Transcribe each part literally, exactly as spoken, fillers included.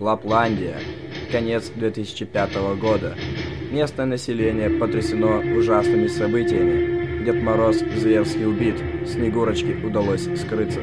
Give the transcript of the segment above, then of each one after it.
Лапландия. Конец две тысячи пятого года. Местное население потрясено ужасными событиями. Дед Мороз зверски убит. Снегурочке удалось скрыться.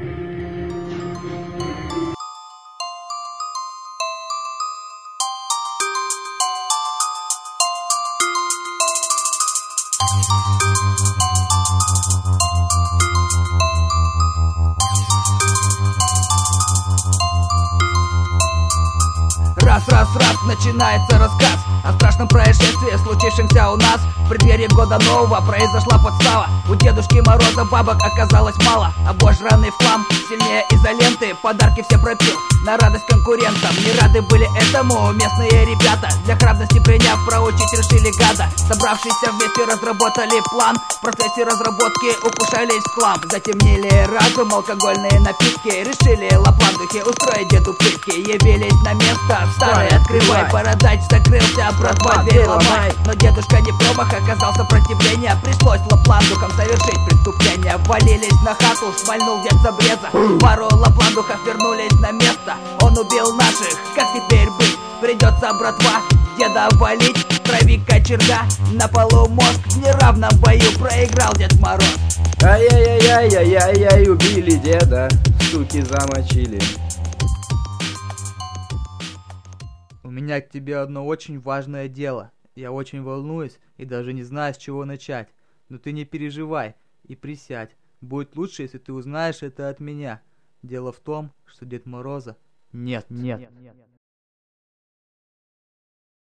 Раз, раз, раз, начинается рассказ о страшном происшествии, случившемся у нас. В преддверии года нового произошла подстава. У Дедушки Мороза бабок оказалось мало. Обожранный в хлам, сильнее изоленты. Подарки все пропил, на радость конкурентам. Не рады были этому местные ребята. Для храбрости приняв, проучить решили гада. Собравшиеся вместе разработали план. В процессе разработки укушались в хлам. Затемнили разум алкогольные напитки. Решили лапландухи устроить деду пытки. Явились на место, старый открывай. Бородач закрылся, братва дверь ломай. Но дедушка не промах, оказал сопротивление. Пришлось лапландухам совершить преступление. Ввалились на хату, шмальнул дед с обреза. Пару лапландухов вернулись на место. Он убил наших, как теперь быть? Придется, братва, деда валить. В крови кочерга, на полу мозг. В неравном бою проиграл Дед Мороз. Ай-яй-яй-яй-яй-яй, убили деда, суки замочили. У меня к тебе одно очень важное дело. Я очень волнуюсь и даже не знаю, с чего начать. Но ты не переживай и присядь. Будет лучше, если ты узнаешь это от меня. Дело в том, что Дед Мороза нет. Нет. Нет.